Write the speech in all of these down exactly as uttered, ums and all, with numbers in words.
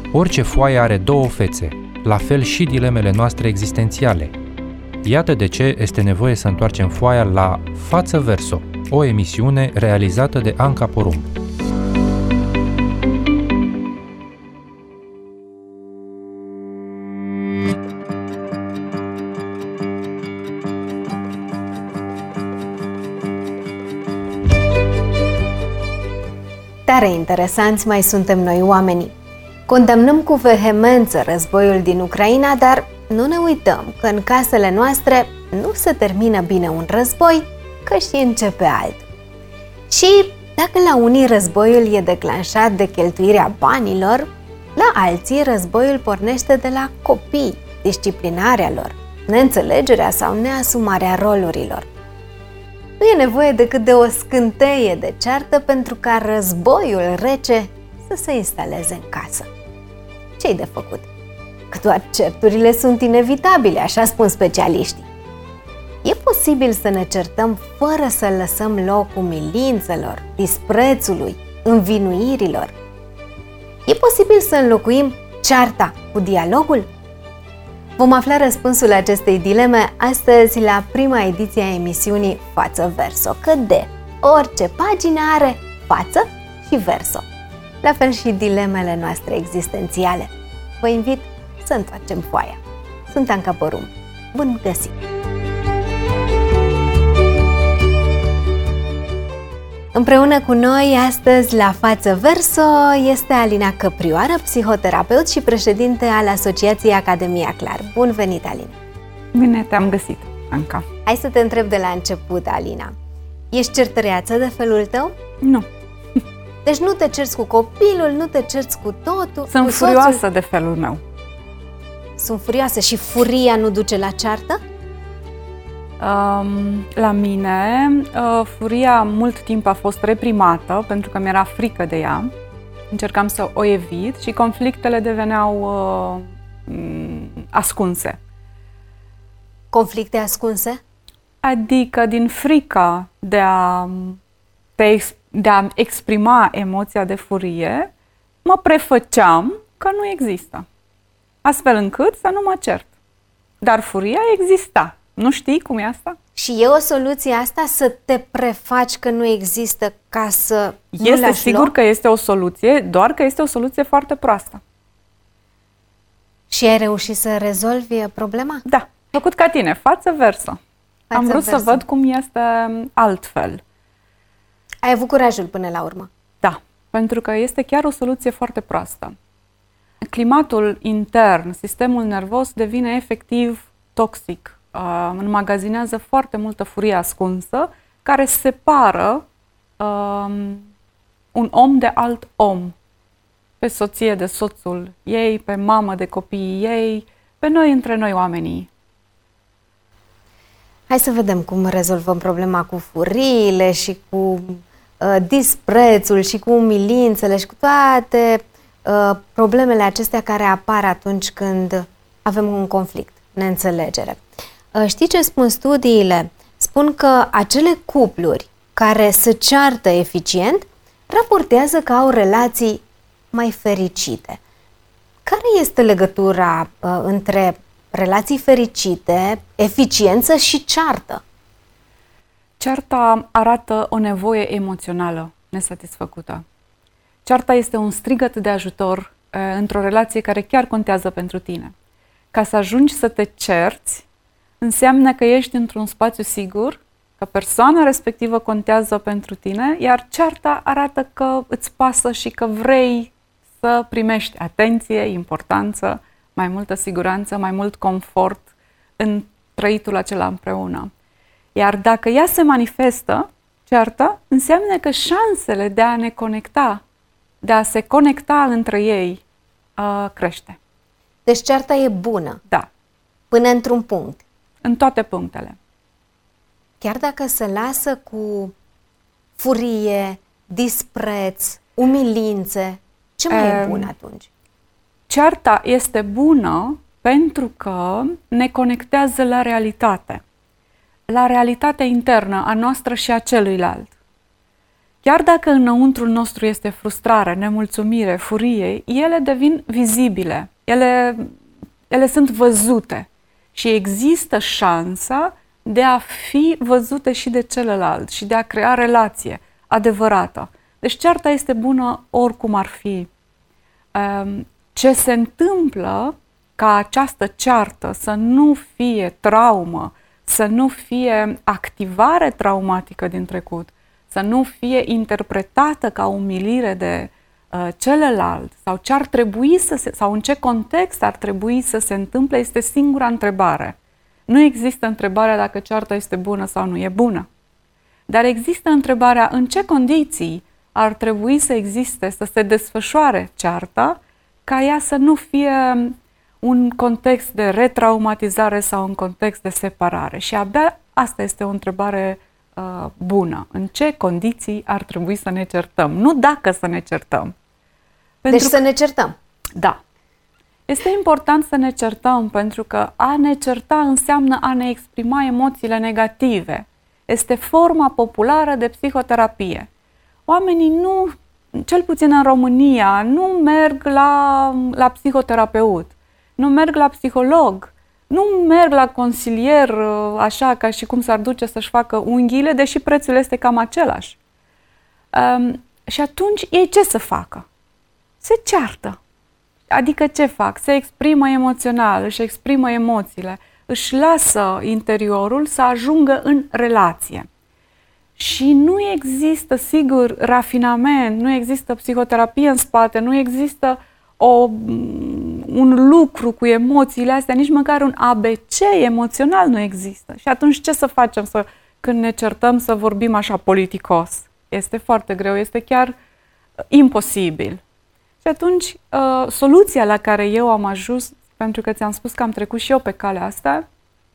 Orice foaie are două fețe, la fel și dilemele noastre existențiale. Iată de ce este nevoie să întoarcem foaia la Față Verso, o emisiune realizată de Anca Porumb. Tare interesanți mai suntem noi oamenii. Condamnăm cu vehemență războiul din Ucraina, dar nu ne uităm că în casele noastre nu se termină bine un război, că și începe altul. Și dacă la unii războiul e declanșat de cheltuirea banilor, la alții războiul pornește de la copii, disciplinarea lor, neînțelegerea sau neasumarea rolurilor. Nu e nevoie decât de o scânteie de ceartă pentru ca războiul rece să se instaleze în casă. Ce-i de făcut? Că doar certurile sunt inevitabile, așa spun specialiștii. E posibil să ne certăm fără să lăsăm loc umilințelor, disprețului, învinuirilor? E posibil să înlocuim cearta cu dialogul? Vom afla răspunsul acestei dileme astăzi la prima ediție a emisiunii Față Verso, că de orice pagină are față și verso. La fel și dilemele noastre existențiale. Vă invit să întoarcem foaia. Sunt Anca Porumb. Bun găsit! Împreună cu noi astăzi la Față Verso este Alina Căprioară, psihoterapeut și președinte al Asociației Academia Clar. Bun venit, Alina! Bine te-am găsit, Anca! Hai să te întreb de la început, Alina. Ești certăreață de felul tău? Nu. Deci nu te cerți cu copilul, nu te cerți cu totul? Sunt cu furioasă soțul? de felul meu. Sunt furioasă și furia nu duce la ceartă? Um, la mine, uh, furia mult timp a fost reprimată pentru că mi-era frică de ea. Încercam să o evit și conflictele deveneau uh, ascunse. Conflicte ascunse? Adică din frica de a, te, de a exprima emoția de furie, mă prefăceam că nu există. Astfel încât să nu mă cert. Dar furia exista. Nu știi cum e asta? Și e o soluție asta, să te prefaci că nu există ca să nu Este lași sigur loc? că este o soluție, doar că este o soluție foarte proastă. Și ai reușit să rezolvi problema? Da, făcut ca tine, față versă. Față Am vrut versă. să văd cum este altfel. Ai avut curajul până la urmă? Da, pentru că este chiar o soluție foarte proastă. Climatul intern, sistemul nervos devine efectiv toxic. Uh, înmagazinează foarte multă furie ascunsă care separă uh, un om de alt om. Pe soție de soțul ei, pe mamă de copiii ei, pe noi între noi oamenii. Hai să vedem cum rezolvăm problema cu furiile și cu uh, disprețul și cu umilințele și cu toate uh, problemele acestea care apar atunci când avem un conflict, neînțelegere. Uh, știi ce spun studiile? Spun că acele cupluri care se ceartă eficient raportează că au relații mai fericite. Care este legătura uh, între relații fericite, eficiență și ceartă? Cearta arată o nevoie emoțională nesatisfăcută. Cearta este un strigăt de ajutor uh, într-o relație care chiar contează pentru tine. Ca să ajungi să te cerți, înseamnă că ești într-un spațiu sigur, că persoana respectivă contează pentru tine, iar cearta arată că îți pasă și că vrei să primești atenție, importanță, mai multă siguranță, mai mult confort în trăitul acela împreună. Iar dacă ea se manifestă, cearta, înseamnă că șansele de a ne conecta, de a se conecta între ei, uh, crește. Deci cearta e bună. Da. Până într-un punct. În toate punctele. Chiar dacă se lasă cu furie, dispreț, umilințe, ce mai um, e bun atunci? Cearta este bună pentru că ne conectează la realitate. La realitatea internă a noastră și a celuilalt. chiar dacă înăuntrul nostru este frustrare, nemulțumire, furie, ele devin vizibile, ele, ele sunt văzute și există șansa de a fi văzute și de celălalt și de a crea relație adevărată. Deci cearta este bună oricum ar fi. Ce se întâmplă ca această ceartă să nu fie traumă, să nu fie activare traumatică din trecut, să nu fie interpretată ca umilire de uh, celălalt sau ce ar trebui să se, sau în ce context ar trebui să se întâmple, este singura întrebare. Nu există întrebarea dacă cearta este bună sau nu e bună. Dar există întrebarea în ce condiții ar trebui să existe, să se desfășoare cearta, ca ea să nu fie un context de retraumatizare sau un context de separare. Și abia asta este o întrebare uh, bună. În ce condiții ar trebui să ne certăm? Nu dacă să ne certăm. Pentru deci să ne certăm. Da. Este important să ne certăm, pentru că a ne certa înseamnă a ne exprima emoțiile negative. Este forma populară de psihoterapie. Oamenii nu, cel puțin în România, nu merg la, la psihoterapeut, nu merg la psiholog, nu merg la consilier, așa ca și cum s-ar duce să-și facă unghiile, deși prețul este cam același. Um, și atunci ei ce să facă? Se ceartă. Adică ce fac? Se exprimă emoțional, își exprimă emoțiile, își lasă interiorul să ajungă în relație. Și nu există, sigur, rafinament, nu există psihoterapie în spate, nu există o, un lucru cu emoțiile astea, nici măcar un A B C emoțional nu există. Și atunci ce să facem să, când ne certăm să vorbim așa politicos? Este foarte greu, este chiar imposibil. Și atunci, uh, soluția la care eu am ajuns, pentru că ți-am spus că am trecut și eu pe calea asta,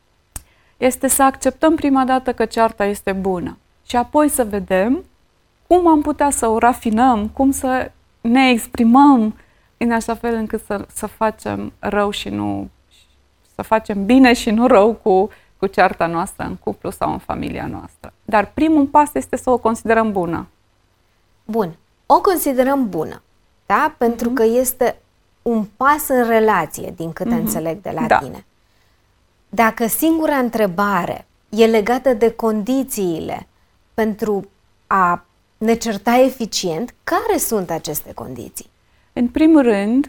este să acceptăm prima dată că cearta este bună. Și apoi să vedem cum am putea să o rafinăm, cum să ne exprimăm în așa fel încât să, să facem rău și nu, să facem bine și nu rău cu, cu cearta noastră în cuplu sau în familia noastră. Dar primul pas este să o considerăm bună. Bun. O considerăm bună, da? Pentru mm-hmm. că este un pas în relație, din câte mm-hmm. înțeleg de la da. tine. Dacă singura întrebare e legată de condițiile pentru a ne certa eficient, care sunt aceste condiții? În primul rând,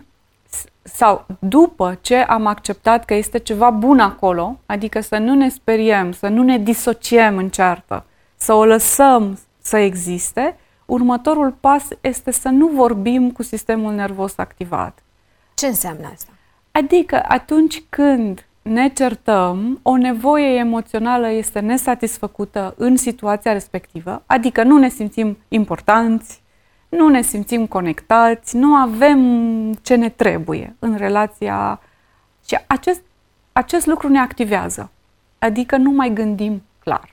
sau după ce am acceptat că este ceva bun acolo, adică să nu ne speriem, să nu ne disociem în ceartă, să o lăsăm să existe, următorul pas este să nu vorbim cu sistemul nervos activat. Ce înseamnă asta? Adică atunci când ne certăm, o nevoie emoțională este nesatisfăcută în situația respectivă, adică nu ne simțim importanți, nu ne simțim conectați, nu avem ce ne trebuie în relația. Și acest, acest lucru ne activează, adică nu mai gândim clar.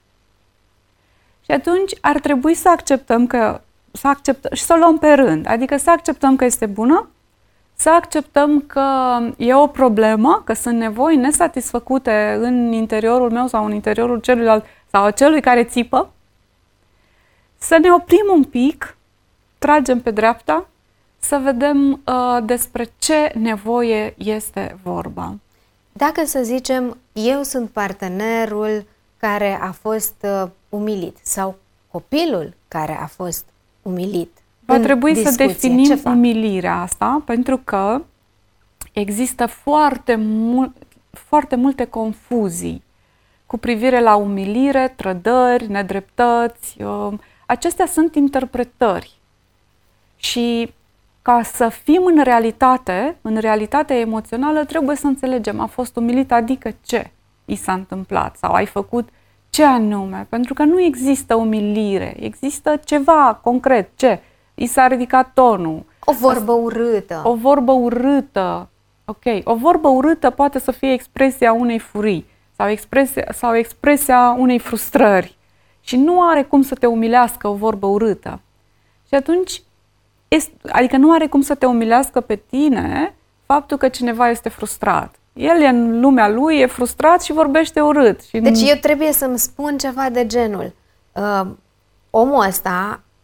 Și atunci ar trebui să acceptăm că, să acceptăm, și să o luăm pe rând, adică să acceptăm că este bună, să acceptăm că e o problemă, că sunt nevoi nesatisfăcute în interiorul meu sau în interiorul celuilalt sau a celui care țipă, să ne oprim un pic, tragem pe dreapta, să vedem uh, despre ce nevoie este vorba. Dacă să zicem, eu sunt partenerul care a fost uh, umilit sau copilul care a fost umilit. Va trebui discuție, să definim umilirea asta, pentru că există foarte, mul- foarte multe confuzii cu privire la umilire, trădări, nedreptăți. Uh, acestea sunt interpretări. Și ca să fim în realitate, în realitatea emoțională, trebuie să înțelegem, a fost umilit, adică ce i s-a întâmplat sau ai făcut ce anume, pentru că nu există umilire, există ceva concret, ce? I s-a ridicat tonul. O vorbă urâtă. O vorbă urâtă, ok. O vorbă urâtă poate să fie expresia unei furii sau expresia, sau expresia unei frustrări și nu are cum să te umilească o vorbă urâtă. Și atunci, este, adică nu are cum să te umilească pe tine faptul că cineva este frustrat. El e în lumea lui, e frustrat și vorbește urât. Și deci eu trebuie să-mi spun ceva de genul. Uh, omul ăsta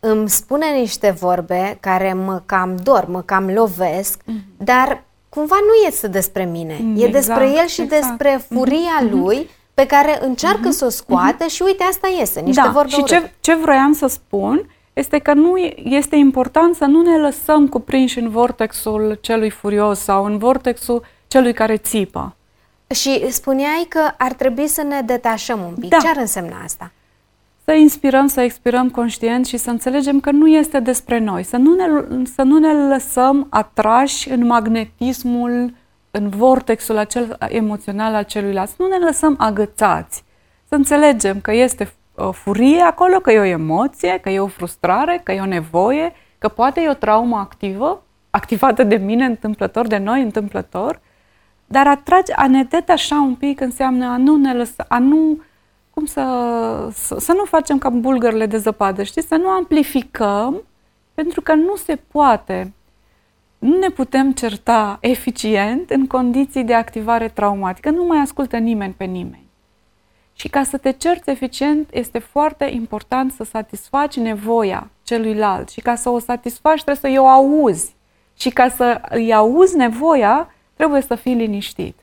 îmi spune niște vorbe care mă cam dor, mă cam lovesc, mm-hmm. dar cumva nu este despre mine. Mm, e despre exact, el și exact. despre furia mm-hmm. lui pe care încearcă mm-hmm. să o scoate mm-hmm. și uite, asta iese, niște da, vorbe și ce, ce vroiam să spun este că nu este important să nu ne lăsăm cuprinși în vortexul celui furios sau în vortexul celui care țipă. Și spuneai că ar trebui să ne detașăm un pic. Da. Ce ar însemna asta? Să inspirăm, să expirăm conștient și să înțelegem că nu este despre noi. Să nu ne, să nu ne lăsăm atrași în magnetismul, în vortexul acel emoțional al celuilalt. Să nu ne lăsăm agățați. Să înțelegem că este o furie acolo, că e o emoție, că e o frustrare, că e o nevoie, că poate e o traumă activă, activată de mine întâmplător, de noi întâmplător, dar atrage, a ne detașa un pic înseamnă a nu ne lăsa, a nu, cum să, să, să nu facem ca bulgările de zăpadă, știți? Să nu amplificăm, pentru că nu se poate. Nu ne putem certa eficient în condiții de activare traumatică. Nu mai ascultă nimeni pe nimeni. Și ca să te cerți eficient, este foarte important să satisfaci nevoia celuilalt. Și ca să o satisfaci, trebuie să o auzi. Și ca să îi auzi nevoia, trebuie să fii liniștit.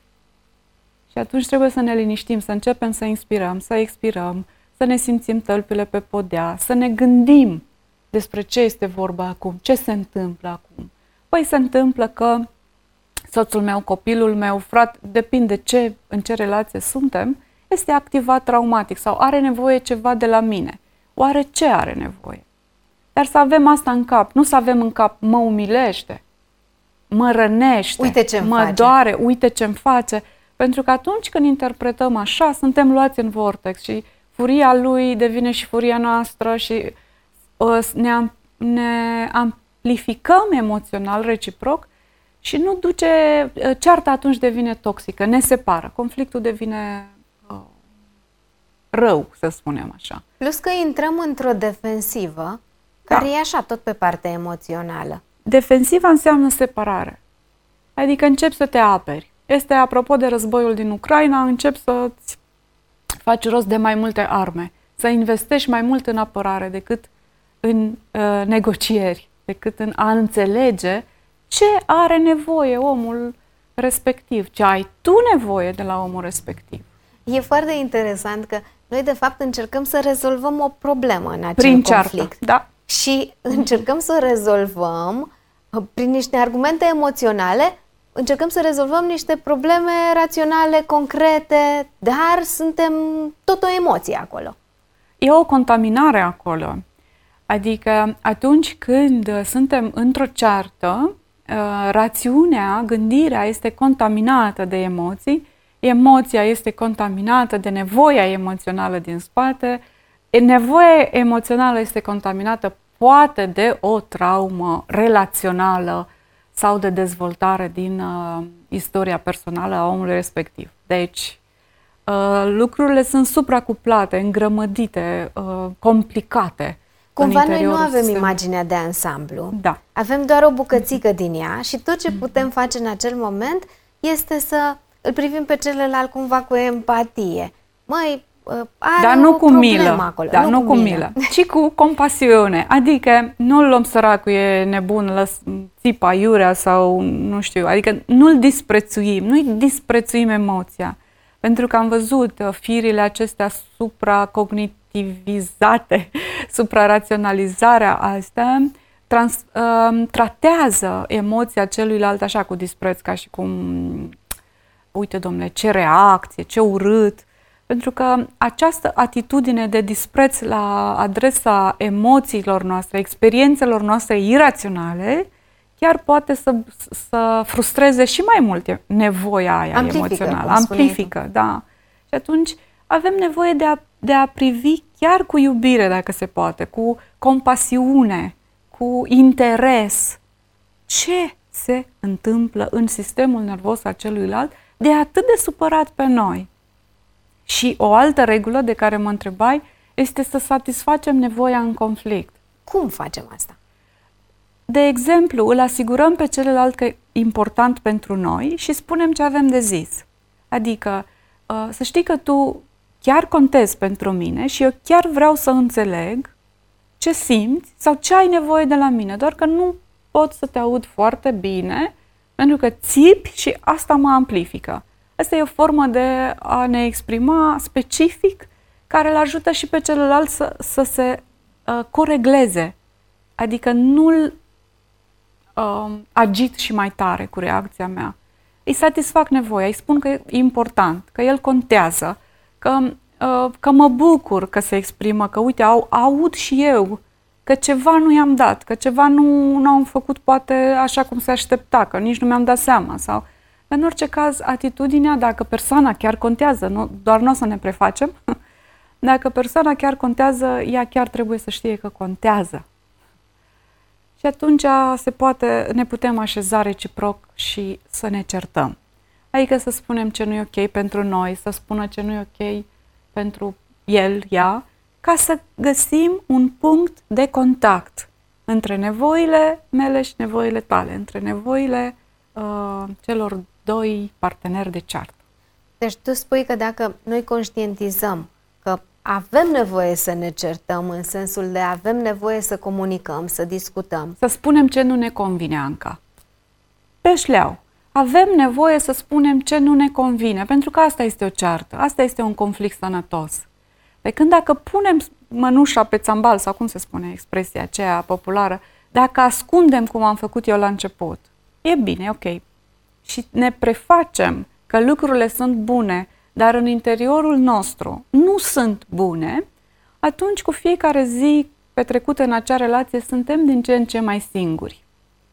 Și atunci trebuie să ne liniștim, să începem să inspirăm, să expirăm, să ne simțim tălpile pe podea, să ne gândim despre ce este vorba acum, ce se întâmplă acum. Păi se întâmplă că soțul meu, copilul meu, frate, depinde ce, în ce relație suntem, este activat traumatic sau are nevoie ceva de la mine. Oare ce are nevoie? Dar să avem asta în cap, nu să avem în cap, mă umilește, mă rănește, uite ce-mi mă face. doare, uite ce-mi face. Pentru că atunci când interpretăm așa, suntem luați în vortex și furia lui devine și furia noastră și uh, ne, ne amplificăm emoțional reciproc și nu duce, uh, cearta atunci devine toxică, ne separă, conflictul devine uh, rău, să spunem așa. Plus că intrăm într-o defensivă, care da. e așa tot pe partea emoțională. Defensiva înseamnă separare. Adică începi să te aperi. Este, apropo de războiul din Ucraina, începi să-ți faci rost de mai multe arme, să investești mai mult în apărare decât în uh, negocieri, decât în a înțelege ce are nevoie omul respectiv, ce ai tu nevoie de la omul respectiv. E foarte interesant că noi, de fapt, încercăm să rezolvăm o problemă în acel prin conflict. Ceartă, da. Și încercăm să o rezolvăm prin niște argumente emoționale, încercăm să rezolvăm niște probleme raționale, concrete, dar suntem tot o emoție acolo. E o contaminare acolo. Adică atunci când suntem într-o ceartă, rațiunea, gândirea este contaminată de emoții, emoția este contaminată de nevoia emoțională din spate, nevoia emoțională este contaminată poate de o traumă relațională sau de dezvoltare din uh, istoria personală a omului respectiv. Deci, uh, lucrurile sunt supracuplate, îngrămădite, uh, complicate. Cumva noi nu avem sistem. imaginea de ansamblu. Da. Avem doar o bucățică mm-hmm. din ea și tot ce putem face în acel moment este să îl privim pe celălalt cumva cu empatie. Măi, are dar nu o cu milă, acolo. Dar nu, nu cu cu milă, milă, ci cu compasiune. Adică nu-l luăm săracul, e nebun, lăs, țipa, iurea sau nu știu. Adică nu-l disprețuim, nu-i disprețuim emoția. Pentru că am văzut firile acestea supracognitivizate, supraraționalizarea astea, trans, uh, tratează emoția celuilalt așa cu dispreț, ca și cum, uite domnule, ce reacție, ce urât. Pentru că această atitudine de dispreț la adresa emoțiilor noastre, experiențelor noastre iraționale, chiar poate să, să frustreze și mai mult nevoia aia amplifică, emoțională. Amplifică, da. Și atunci avem nevoie de a, de a privi chiar cu iubire, dacă se poate, cu compasiune, cu interes. Ce se întâmplă în sistemul nervos al celuilalt de atât de supărat pe noi? Și o altă regulă de care mă întrebai este să satisfacem nevoia în conflict. Cum facem asta? De exemplu, îl asigurăm pe celălalt că e important pentru noi și spunem ce avem de zis. Adică, să știi că tu chiar contezi pentru mine și eu chiar vreau să înțeleg ce simți sau ce ai nevoie de la mine, doar că nu pot să te aud foarte bine pentru că țipi și asta mă amplifică. Asta e o formă de a ne exprima specific care îl ajută și pe celălalt să, să se uh, coregleze. Adică nu-l uh, agit și mai tare cu reacția mea. Îi satisfac nevoia, îi spun că e important, că el contează, că, uh, că mă bucur că se exprimă, că uite, au, aud și eu, că ceva nu i-am dat, că ceva nu, nu am făcut poate așa cum se aștepta, că nici nu mi-am dat seama. Sau, în orice caz, atitudinea, dacă persoana chiar contează, nu, doar nu o să ne prefacem, dacă persoana chiar contează, ea chiar trebuie să știe că contează. Și atunci se poate, ne putem așeza reciproc și să ne certăm. Adică să spunem ce nu e ok pentru noi, să spună ce nu e ok pentru el, ea, ca să găsim un punct de contact între nevoile mele și nevoile tale, între nevoile uh, celor doi parteneri de ceartă. Deci tu spui că dacă noi conștientizăm că avem nevoie să ne certăm, în sensul de avem nevoie să comunicăm, să discutăm. Să spunem ce nu ne convine, Anca. Pe șleau. Avem nevoie să spunem ce nu ne convine, pentru că asta este o ceartă, asta este un conflict sănătos. Pe când dacă punem mănușa pe țambal, sau cum se spune expresia aceea populară, dacă ascundem cum am făcut eu la început, e bine, ok. Și ne prefacem că lucrurile sunt bune, dar în interiorul nostru nu sunt bune, atunci cu fiecare zi petrecută în acea relație suntem din ce în ce mai singuri.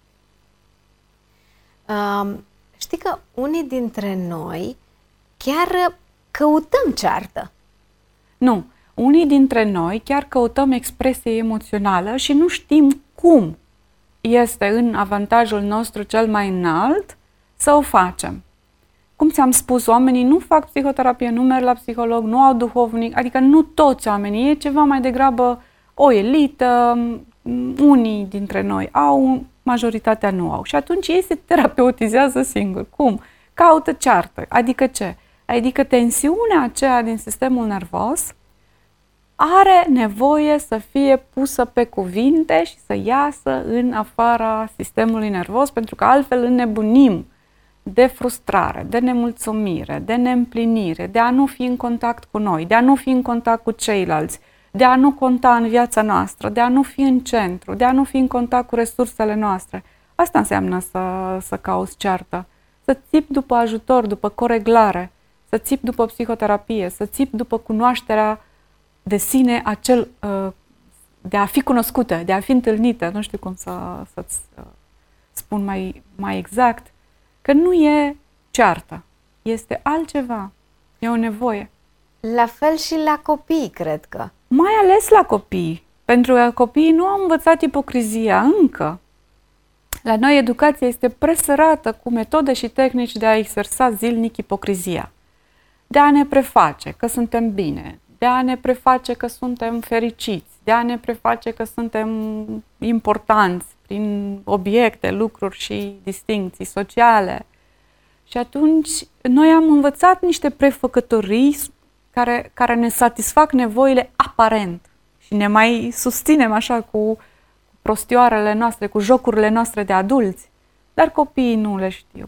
Um, știi că unii dintre noi chiar căutăm ceartă. Nu, unii dintre noi chiar căutăm expresie emoțională și nu știm cum este în avantajul nostru cel mai înalt să o facem. Cum ți-am spus, oamenii nu fac psihoterapie, nu merg la psiholog, nu au duhovnic, adică nu toți oamenii, e ceva mai degrabă o elită, unii dintre noi au, majoritatea nu au. Și atunci ei se terapeutizează singuri. Cum? Caută ceartă. Adică ce? Adică tensiunea aceea din sistemul nervos are nevoie să fie pusă pe cuvinte și să iasă în afara sistemului nervos, pentru că altfel înnebunim de frustrare, de nemulțumire, de neîmplinire, de a nu fi în contact cu noi, de a nu fi în contact cu ceilalți, de a nu conta în viața noastră, de a nu fi în centru, de a nu fi în contact cu resursele noastre. Asta înseamnă să, să cauți ceartă, să țipi după ajutor, după coreglare, să țipi după psihoterapie, să țipi după cunoașterea de sine, acel, de a fi cunoscută, de a fi întâlnită, nu știu cum să, să-ți spun mai, mai exact, că nu e ceartă, este altceva, e o nevoie. La fel și la copii, cred că. Mai ales la copii, pentru că copiii nu au învățat ipocrizia încă. La noi educația este presărată cu metode și tehnici de a exersa zilnic ipocrizia, de a ne preface că suntem bine, de a ne preface că suntem fericiți, de a ne preface că suntem importanți prin obiecte, lucruri și distincții sociale. Și atunci noi am învățat niște prefăcătorii care, care ne satisfac nevoile aparent și ne mai susținem așa cu prostioarele noastre, cu jocurile noastre de adulți, dar copiii nu le știu.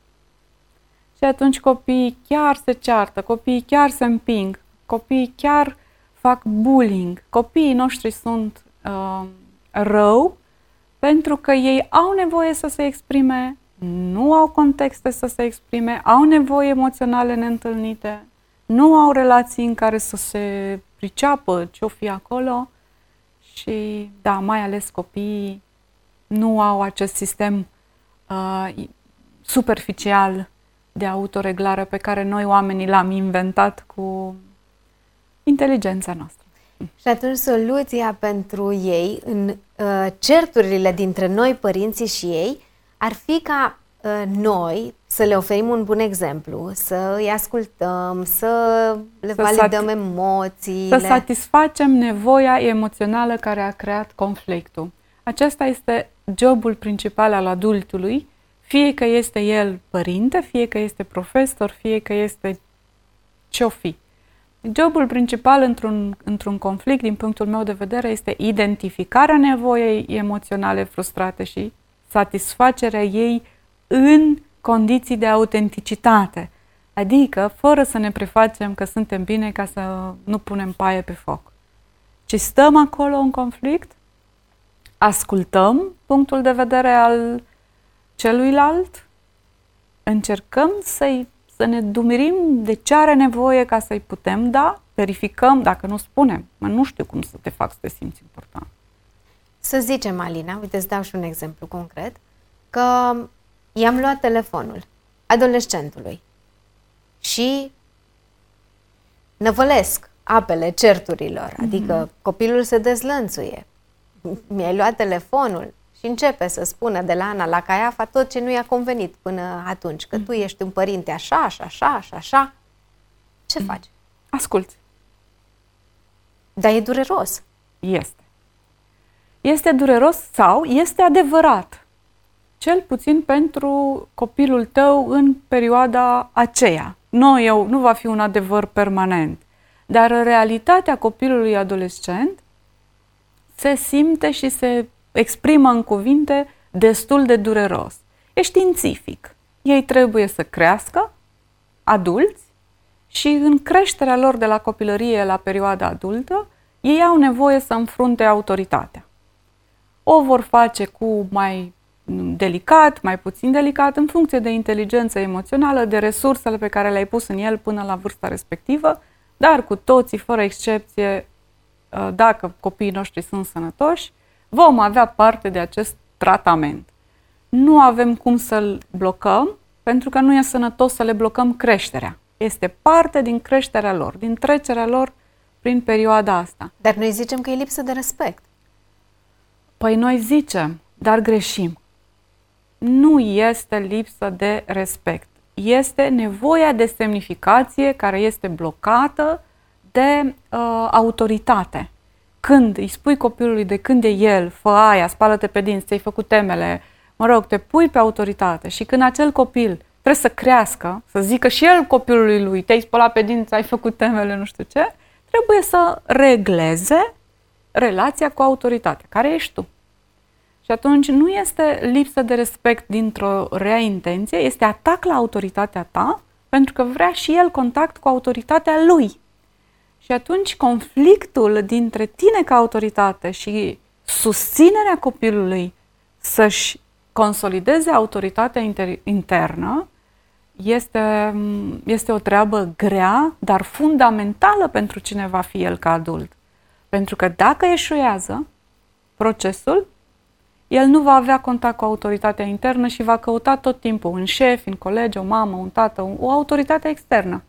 Și atunci copiii chiar se ceartă, copiii chiar se împing, copiii chiar fac bullying. Copiii noștri sunt uh, rău pentru că ei au nevoie să se exprime, nu au contexte să se exprime, au nevoie emoționale neîntâlnite, nu au relații în care să se priceapă ce-o fi acolo și, da, mai ales copiii nu au acest sistem uh, superficial de autoreglare pe care noi oamenii l-am inventat cu inteligența noastră. Și atunci soluția pentru ei, în uh, certurile dintre noi, părinții și ei, ar fi ca uh, noi să le oferim un bun exemplu, să îi ascultăm, să le să validăm emoțiile. Să satisfacem nevoia emoțională care a creat conflictul. Acesta este jobul principal al adultului, fie că este el părinte, fie că este profesor, fie că este ce-o fi. Jobul principal într-un, într-un conflict, din punctul meu de vedere, este identificarea nevoii emoționale frustrate și satisfacerea ei în condiții de autenticitate. Adică, fără să ne prefacem că suntem bine ca să nu punem paie pe foc. Ci stăm acolo în conflict, ascultăm punctul de vedere al celuilalt, încercăm să-i, să ne dumirim de ce are nevoie ca să-i putem da, verificăm, dacă nu spunem, mă, nu știu cum să te fac să te simți important. Să zicem, Alina, uite, îți dau și un exemplu concret, că i-am luat telefonul adolescentului și năvălesc apele certurilor, adică mm-hmm. copilul se dezlănțuie. Mi-ai luat telefonul și începe să spună de la Ana la Caiafa tot ce nu i-a convenit până atunci, că mm-hmm. tu ești un părinte așa, și așa, și așa. Ce mm-hmm. faci? Asculți. Dar e dureros. Este. Este dureros sau este adevărat. Cel puțin pentru copilul tău în perioada aceea. Nu, eu, nu va fi un adevăr permanent. Dar realitatea copilului adolescent se simte și se exprimă în cuvinte destul de dureros. E științific. Ei trebuie să crească, adulți, și în creșterea lor de la copilărie la perioada adultă, ei au nevoie să înfrunte autoritatea. O vor face cu mai delicat, mai puțin delicat, în funcție de inteligența emoțională, de resursele pe care le-ai pus în el până la vârsta respectivă, dar cu toții, fără excepție, dacă copiii noștri sunt sănătoși, vom avea parte de acest tratament. Nu avem cum să-l blocăm, pentru că nu e sănătos să le blocăm creșterea. Este parte din creșterea lor, din trecerea lor prin perioada asta. Dar noi zicem că e lipsă de respect. Păi noi zicem, dar greșim. Nu este lipsă de respect. Este nevoia de semnificație care este blocată de uh, autoritate. Când îi spui copilului de când e el, fă aia, spală-te pe dinți, ți-ai făcut temele, mă rog, te pui pe autoritate și când acel copil trebuie să crească, să zică și el copilului lui, te-ai spălat pe dinți, ai făcut temele, nu știu ce, trebuie să regleze relația cu autoritatea, care ești tu. Și atunci nu este lipsă de respect dintr-o rea intenție, este atac la autoritatea ta, pentru că vrea și el contact cu autoritatea lui. Și atunci conflictul dintre tine ca autoritate și susținerea copilului să-și consolideze autoritatea inter- internă este, este o treabă grea, dar fundamentală pentru cine va fi el ca adult. Pentru că dacă eșuează procesul, el nu va avea contact cu autoritatea internă și va căuta tot timpul un șef, un colegi, o mamă, un tată, o autoritate externă.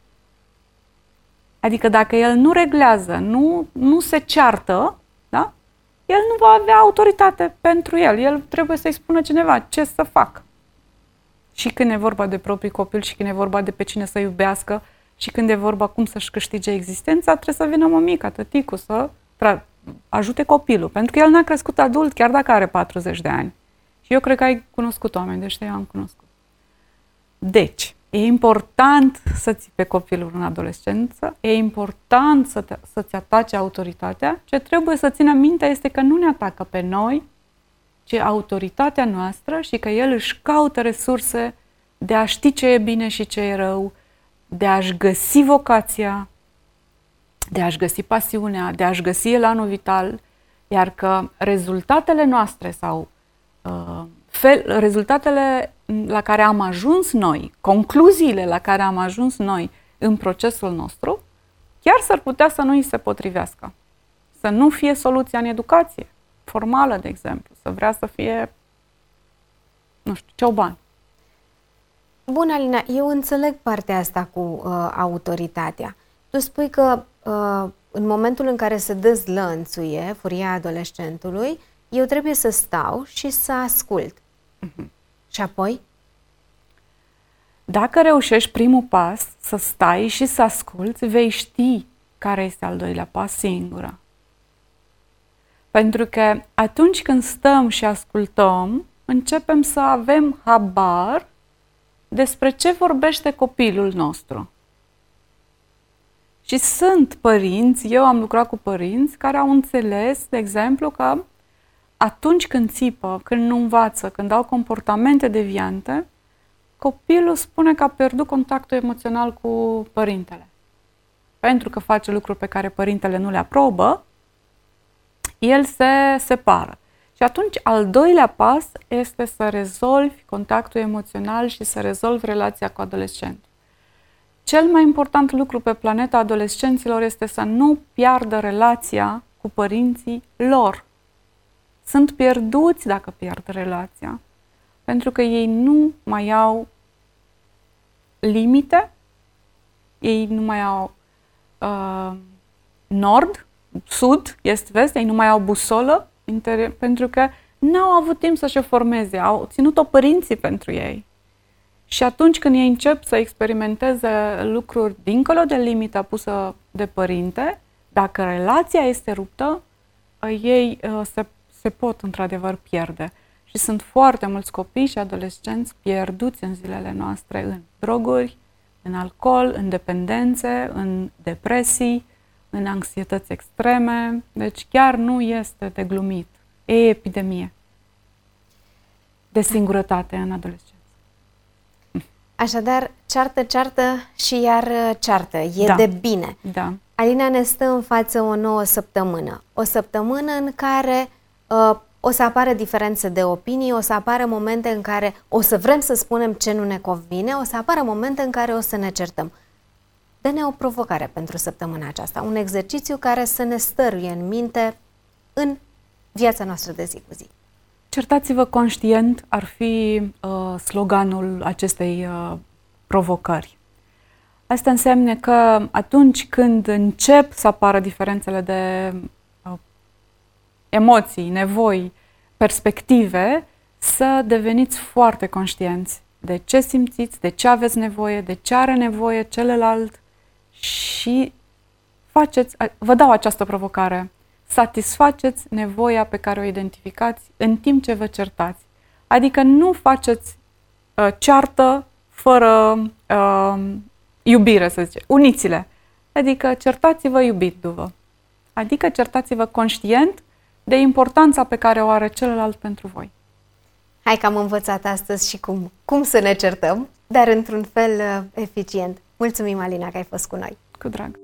Adică dacă el nu reglează, nu, nu se ceartă, da? El nu va avea autoritate pentru el. El trebuie să-i spună cineva ce să facă. Și când e vorba de proprii copil, și când e vorba de pe cine să iubească, și când e vorba cum să-și câștige existența, trebuie să vină mămica, tăticul, să tra- ajute copilul. Pentru că el n-a crescut adult, chiar dacă are patruzeci de ani. Și eu cred că ai cunoscut oameni, deci eu am cunoscut. Deci, e important să ții pe copilul în adolescență, e important să te, să-ți atace autoritatea. Ce trebuie să ținem minte este că nu ne atacă pe noi, ci autoritatea noastră și că el își caută resurse de a ști ce e bine și ce e rău, de a-și găsi vocația, de a-și găsi pasiunea, de a-și găsi elanul vital, iar că rezultatele noastre sau uh, fel, rezultatele la care am ajuns noi, concluziile la care am ajuns noi în procesul nostru, chiar s-ar putea să nu îi se potrivească. Să nu fie soluția în educație formală, de exemplu, să vrea să fie, nu știu, cioban. Bun, Alina, eu înțeleg partea asta cu uh, autoritatea. Tu spui că uh, în momentul în care se dezlănțuie furia adolescentului, eu trebuie să stau și să ascult. Uh-huh. Și apoi? Dacă reușești primul pas, să stai și să asculți, vei ști care este al doilea pas singură. Pentru că atunci când stăm și ascultăm, începem să avem habar despre ce vorbește copilul nostru. Și sunt părinți, eu am lucrat cu părinți care au înțeles, de exemplu, că atunci când țipă, când nu învață, când au comportamente deviante, copilul spune că a pierdut contactul emoțional cu părintele. Pentru că face lucruri pe care părintele nu le aprobă, el se separă. Și atunci, al doilea pas este să rezolvi contactul emoțional și să rezolvi relația cu adolescentul. Cel mai important lucru pe planeta adolescenților este să nu piardă relația cu părinții lor. Sunt pierduți dacă pierd relația, pentru că ei nu mai au limite, ei nu mai au uh, nord, sud, est, vest, ei nu mai au busolă, inter- pentru că n-au avut timp să-și o formeze, au ținut-o părinții pentru ei. Și atunci când ei încep să experimenteze lucruri dincolo de limita pusă de părinte, dacă relația este ruptă, ei uh, se, se pot într-adevăr pierde. Și sunt foarte mulți copii și adolescenți pierduți în zilele noastre în droguri, în alcool, în dependențe, în depresii, în anxietăți extreme. Deci chiar nu este de glumit. E epidemie de singurătate în adolescență. Așadar, ceartă, ceartă și iar ceartă. E Da. de bine. Da. Alina ne stă în față o nouă săptămână. O săptămână în care uh, o să apară diferențe de opinii, o să apară momente în care o să vrem să spunem ce nu ne convine, o să apară momente în care o să ne certăm. Dă-ne o provocare pentru săptămâna aceasta, un exercițiu care să ne stăruie în minte în viața noastră de zi cu zi. Certați-vă conștient ar fi uh, sloganul acestei uh, provocări. Asta înseamnă că atunci când încep să apară diferențele de uh, emoții, nevoi, perspective, să deveniți foarte conștienți de ce simțiți, de ce aveți nevoie, de ce are nevoie celălalt și faceți, vă dau această provocare. Satisfaceți nevoia pe care o identificați în timp ce vă certați. Adică nu faceți uh, ceartă fără uh, iubire, să zice. Uniți-le. Adică certați-vă iubindu-vă. Adică certați-vă conștient de importanța pe care o are celălalt pentru voi. Hai că am învățat astăzi și cum, cum să ne certăm, dar într-un fel uh, eficient. Mulțumim, Alina, că ai fost cu noi. Cu drag.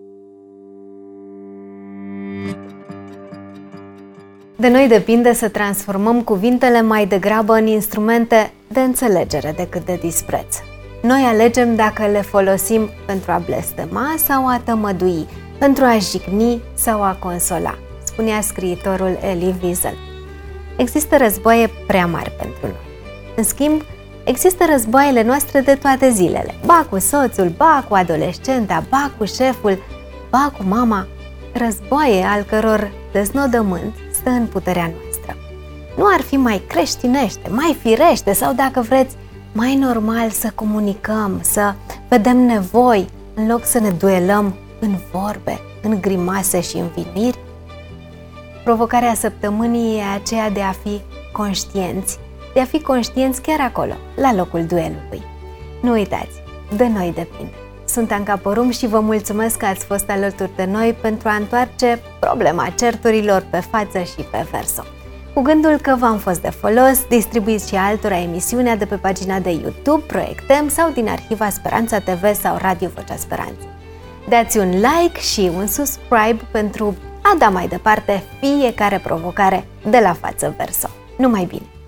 De noi depinde să transformăm cuvintele mai degrabă în instrumente de înțelegere decât de dispreț. Noi alegem dacă le folosim pentru a blestema sau a tămădui, pentru a jigni sau a consola, spunea scriitorul Elie Wiesel. Există războaie prea mari pentru noi. În schimb, există războaiele noastre de toate zilele. Ba cu soțul, ba cu adolescenta, ba cu șeful, ba cu mama. Războaie al căror deznodământ stă în puterea noastră. Nu ar fi mai creștinește, mai firește sau, dacă vreți, mai normal să comunicăm, să vedem nevoi, în loc să ne duelăm în vorbe, în grimase și învinuiri? Provocarea săptămânii e aceea de a fi conștienți, de a fi conștienți chiar acolo, la locul duelului. Nu uitați, de noi depinde. Sunt Anca Porum și vă mulțumesc că ați fost alături de noi pentru a întoarce problema certurilor pe față și pe verso. Cu gândul că v-am fost de folos, distribuiți și altora emisiunea de pe pagina de YouTube Proiectăm sau din arhiva Speranța T V sau Radio Vocea Speranței. Dați un like și un subscribe pentru a da mai departe fiecare provocare de la față verso. Numai bine!